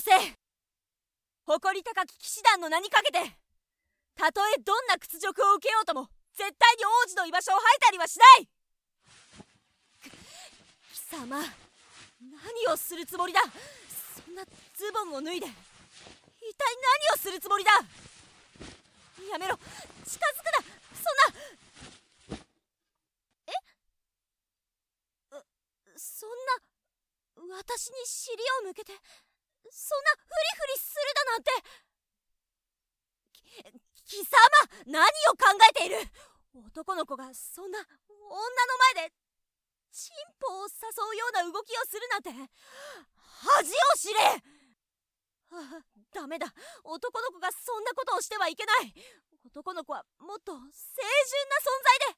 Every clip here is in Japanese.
せ。誇り高き騎士団の名にかけて、たとえどんな屈辱を受けようとも絶対に王子の居場所を吐いたりはしない。貴様、何をするつもりだ。そんなズボンを脱いで一体何をするつもりだ。やめろ、近づくな。そんな。そんな私に尻を向けて、そんなフリフリするだなんて。貴様、何を考えている。男の子がそんな女の前でチンポを誘うような動きをするなんて恥を知れ。ダメだ、男の子がそんなことをしてはいけない。男の子はもっと清純な存在で。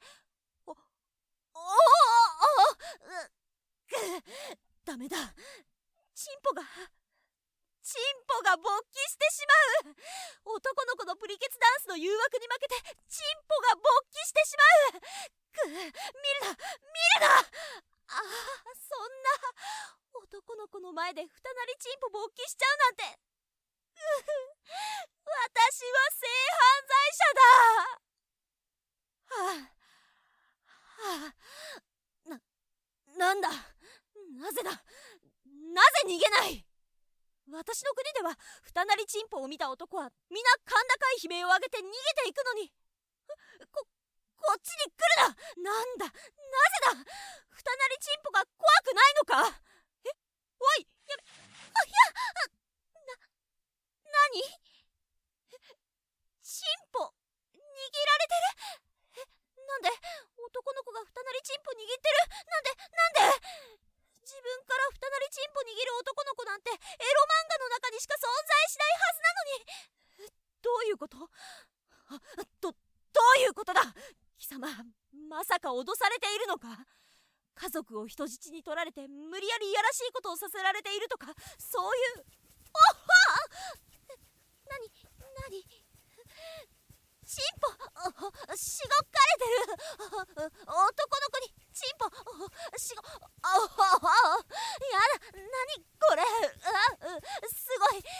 ダメだ、チンポが勃起してしまう。男の子のプリケツダンスの誘惑に負けてチンポが勃起してしまう。見るな。そんな男の子の前で二なりチンポ勃起しちゃうなんて。私は性犯罪者だ。なんだ、なぜだ、なぜ逃げない。私の国では二なりチンポを見た男は皆甲高い悲鳴を上げて逃げていくのに、こっちに来るな。なんだ、なぜだ。二なりチンポが怖くないのか。おい、やめ。何？チンポ握られてる。なんで男の子が二なりチンポ握ってる。なんで自分から二なりチンポ握る男の子なんてエロ漫画の中にしか存在しないはずなのに。どういうこと？どういうことだ。貴様、まさか脅されているのか。家族を人質に取られて無理やりいやらしいことをさせられているとか、そういう。何チンポしごかれてる。男の子にチンポしご。やだ、何これ。すごい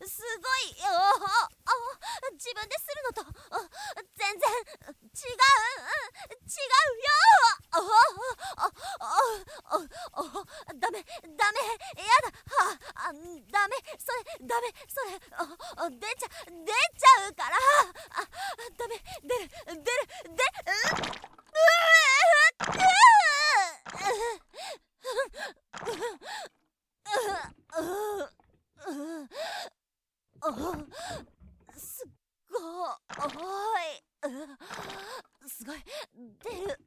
自分でするのと全然違うよ。ダメ、やだ。ダメ、それ出ちゃうから。ダメ、出る。すごい出る。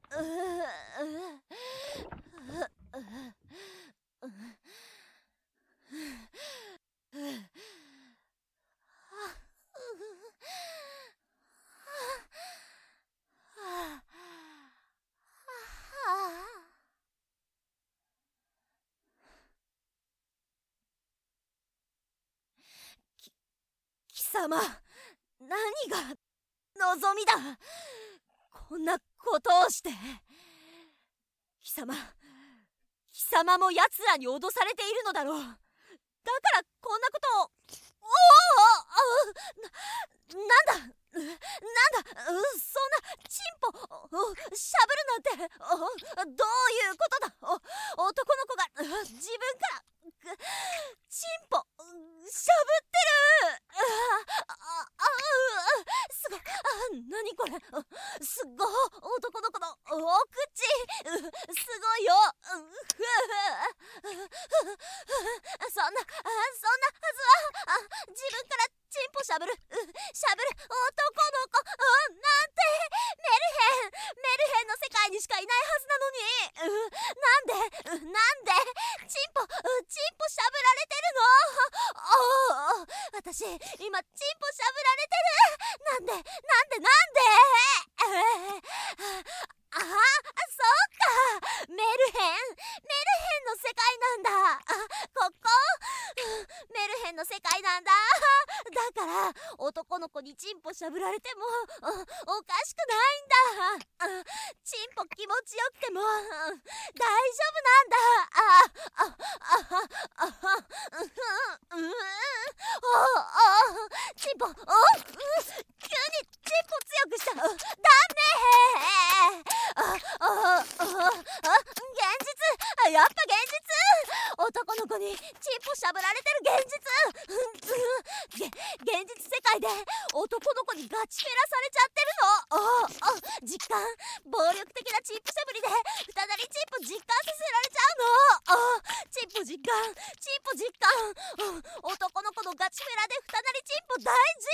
貴様、何が望みだ。こんなことをして。貴様も奴らに脅されているのだろう。だからこんなことを。なんだ、そんなチンポしゃぶるなんて。どういうことだ。男の子が自分からチンポしゃぶってる。すごい。何これ。すごい。男の子のお口すごいよ。そんなはずは。自分からチンポしゃぶる男の子なんて。メルヘンの世界にしかいないはずなのに。なんでチンポしゃぶられてるの。私今チンポしゃぶられてる。なんでそうか、メルヘンの世界なんだ。ここメルヘンの世界なんだ。だから男の子ににチンポしゃぶられてもおかしくないんだ。チンポ気持ちよくても大丈夫なんだ。チンポ、急にチンポ強くした。ダメ。現実、やっぱ現実。男の子にチンポしゃぶられてる現実。現実世界で男の子にガチフェラされちゃってるの。実感、暴力的なチンポしゃぶりで二なりチンポ実感させられちゃうの。チンポ実感、チンポ実感。男の子のガチフェラで二なりチンポ大実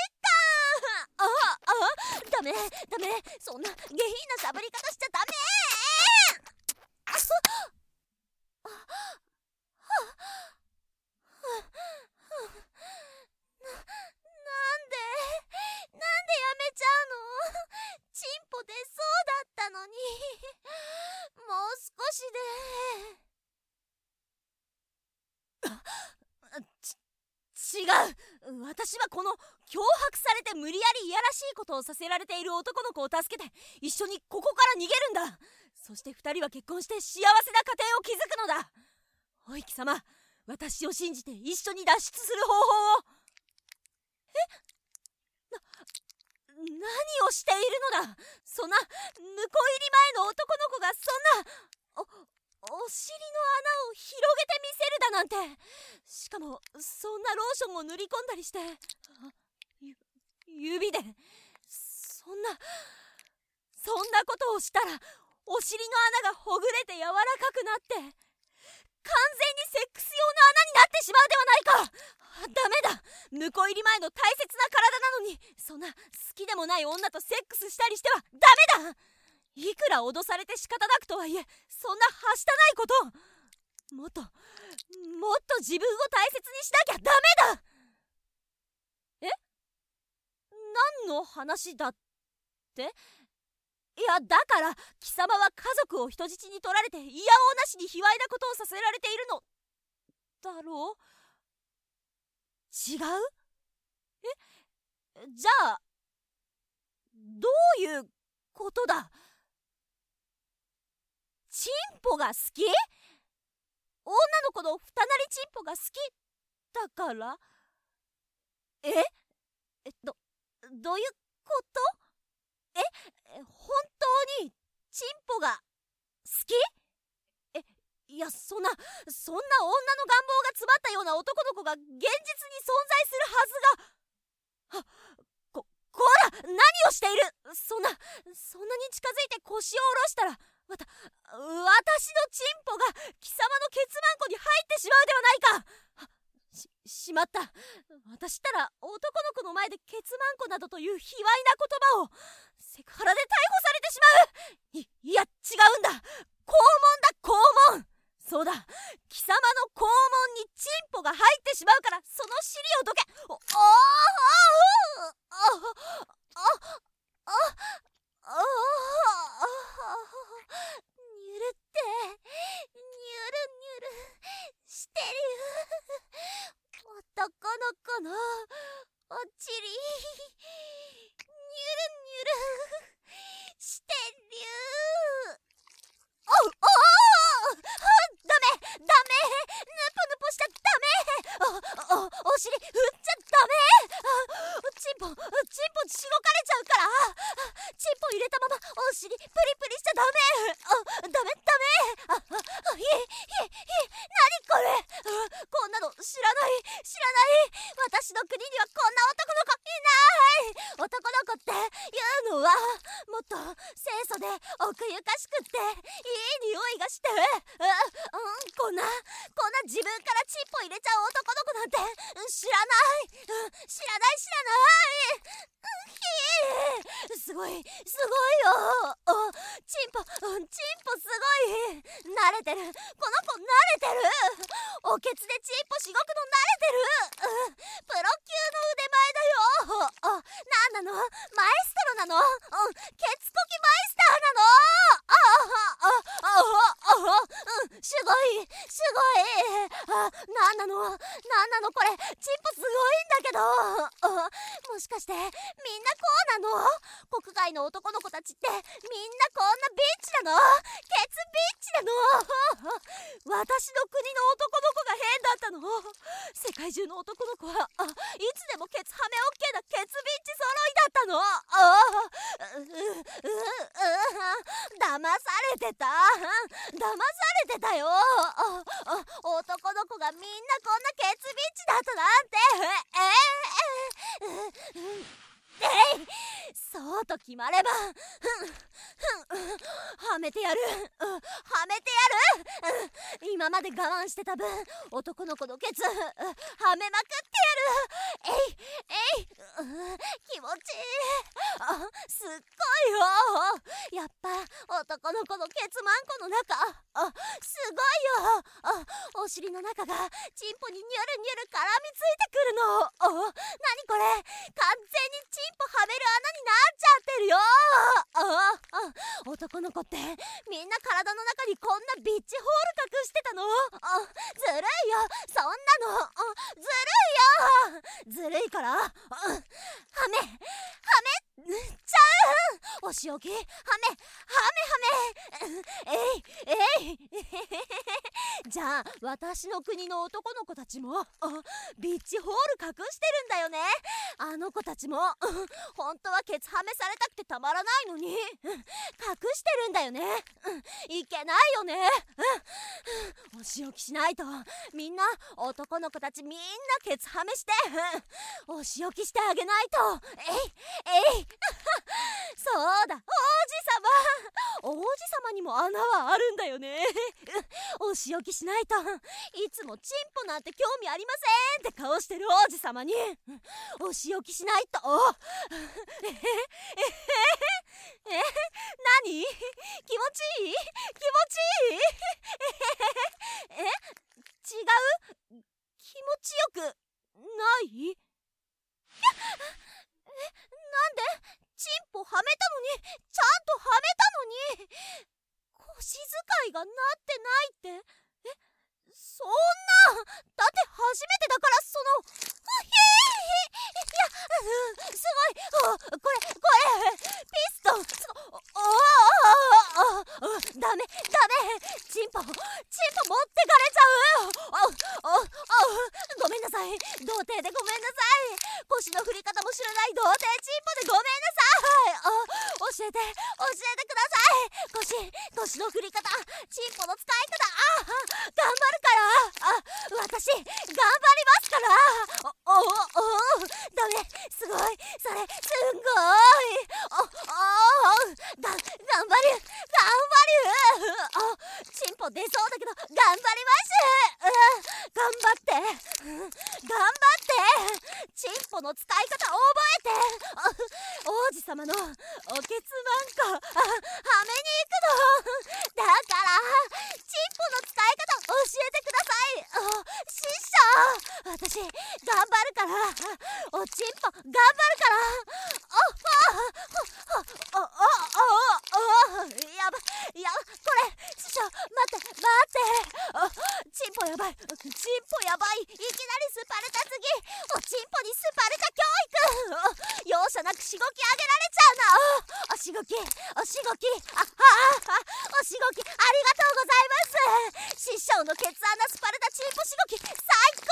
感。ダメ、そんな下品なしゃぶり方しちゃダメ。なんでやめちゃうの？チンポ出そうだったのに。もう少しで。違う。私はこの脅迫されて無理やりいやらしいことをさせられている男の子を助けて一緒にここから逃げるんだ。そして二人は結婚して幸せな家庭を築くのだ。おい貴様、私を信じて一緒に脱出する方法を。何をしているのだ。そんな婿入り前の男の子がそんなお尻の穴を広げてみせるだなんて。しかもそんなローションも塗り込んだりして、指でそんなことをしたらお尻の穴がほぐれて柔らかくなって完全にセックス用の穴になってしまうではないか。ダメだ。婿入り前の大切な体なのにそんな好きでもない女とセックスしたりしてはダメだ。いくら脅されて仕方なくとはいえそんなはしたないこと。もっと自分を大切にしなきゃダメだ。何の話だって？いやだから貴様は家族を人質に取られていやおうなしに卑猥なことをさせられているのだろう？違う？じゃあどういうことだ？チンポが好き？女の子の二なりチンポが好きだから？どういうこと？本当にチンポが好き？いやそんな女の願望が詰まったような男の子が現実に存在するはずが。こら何をしている。そんなに近づいて腰を下ろしたら私のチンポが貴様のケツマンコに入ってしまうではないか。しまった。私ったら男の子の前でケツマンコなどという卑猥な言葉をセクハラで逮捕されてしまう。いや違うんだ。肛門だ肛門。そうだ、貴様の肛門にチンポが入ってしまうからその尻をどけ。にゅるってにゅるしてる。男の子のおちりにゅるしてる。ダメ、ぬぽぬぽしちゃダメ。お尻振っちゃダメ。チンポしごかれちゃうから。チンポ入れたままお尻プリプリしちゃダメ。ダメ。何これ。こんなの知らない。私の国にはこんな男の子いない。男の子っていうのはもっと清楚で奥ゆかしくっていい匂いがして、こんな自分からチンポ入れちゃう男の子なんて知らない。すごいよ。チンポすごい。慣れてる。この子慣れてる。おけつでチンポしごくの慣れてる。プロ級の腕前だよ。なんなの？マエストロなの？ケツコキマイスターなの？すごい。なんなのこれ。チンポすごいんだけど。 もしかしてみんなこうなの？国外の男の子たちってみんなこんなビッチなの？ケツビッチなの？私の国の男の子が変だったの？世界中の男の子はいつでもケツハメ OK なケツビッチ揃いだったの？騙されてた。騙されてたよ。男の子がみんなこんなケツビッチだったなんて。そうと決まればはめてやる。はめてやる。今まで我慢してた分男の子のケツはめまくってやる。気持ちいい。すっごいよ。やっぱ男の子のケツマンコの中すごいよ。お尻の中がチンポにニュルニュル絡みついてくるの。何これ、完全にチンポはめる穴になっちゃってるよ。男の子ってみんな体の中にこんなビッチホール隠してたの？ずるいよ、そんなの。ずるいよ。ずるいからはめちゃう。お仕置きはめじゃあ私の国の男の子たちもビッチホール隠してるんだよね。あの子たちも本当はケツはめされたくてたまらないのに隠してるんだよね。いけないよね。お仕置きしないと。みんな男の子たちみんなケツはめしてお仕置きしてあげないと。そうだ、王子様にも穴はあるんだよね。お仕置きしないと。いつもチンポなんて興味ありませんって顔してる王子様にお仕置きしないと。何？気持ちいい？気持ちいい？違う？気持ちよくない？なんで？チンポはめたのに、ちゃんとはめたのに腰使いがなってないって。そんな、だって初めてだから。すごい。これピストン。ダメ。チンポ持ってかれちゃう。ごめんなさい。童貞でごめんなさい。腰の振り方も知らない童貞チンポでごめんなさい。教えてください。腰の振り方、チンポの使い方。頑張るから。私頑張りますから。ダメ。すごい。それすんごい。頑張る。チンポ出そうだけど頑張ります。頑張ってチンポの使い方覚えて。王子様のおケツマンコはめに行くの。だからチンポの使い方教えてください。師匠、私頑張るから。おチンポ頑張るから。これ師匠待ってチンポやばい。いきなりスパルタすぎ。おチンポにスパルタ教育。容赦なくしごきあげられちゃうな。おしごきありがとうございます。師匠のケツ穴スパルタチンポしごき最高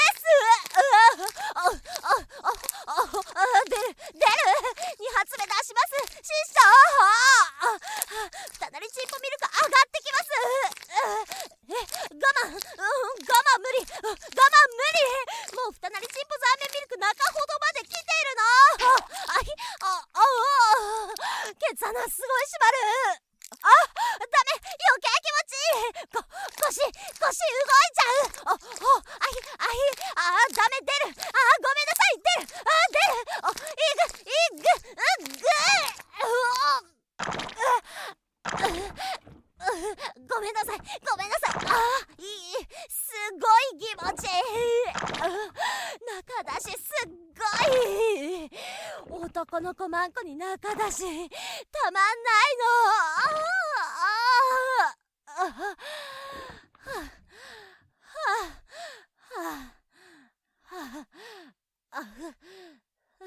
です。出る。2発目出します。師匠、ふたなりチンポミルク上がってきます。我慢無理。もうふたなりチンポ残念ミルク中ほどまで来ているの。ケツ穴すごい締まる。ダメ、余計気持ちいい。腰動いちゃう。ダメ、出る。ごめんなさい、出る。ごめんなさい。すごい気持ちいい。中出しすっごい。男の子マンコに中出したまんないの。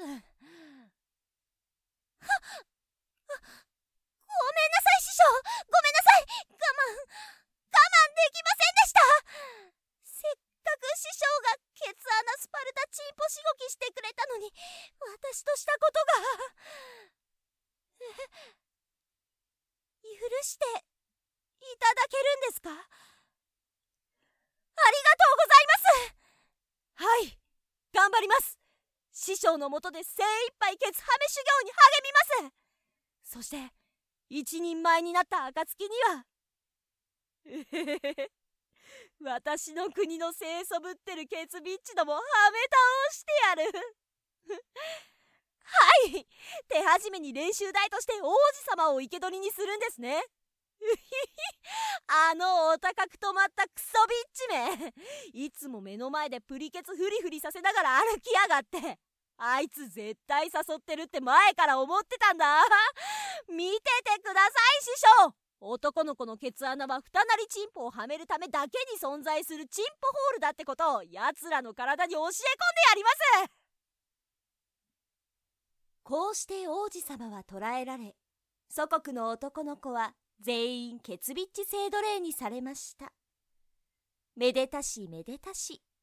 していただけるんですか？ありがとうございます。はい、頑張ります。師匠のもとで精一杯ケツハメ修行に励みます。そして一人前になった暁には私の国の清楚ぶってるケツビッチどもはめ倒してやる。はい、手始めに練習台として王子様を生け捕りにするんですね。あのお高く止まったクソビッチめ、いつも目の前でプリケツフリフリさせながら歩きやがって。あいつ絶対誘ってるって前から思ってたんだ。見ててください師匠。男の子のケツ穴は二なりチンポをはめるためだけに存在するチンポホールだってことを奴らの体に教え込んでやります。こうして王子様は捕らえられ、祖国の男の子は全員ケツビッチ制奴隷にされました。めでたしめでたし。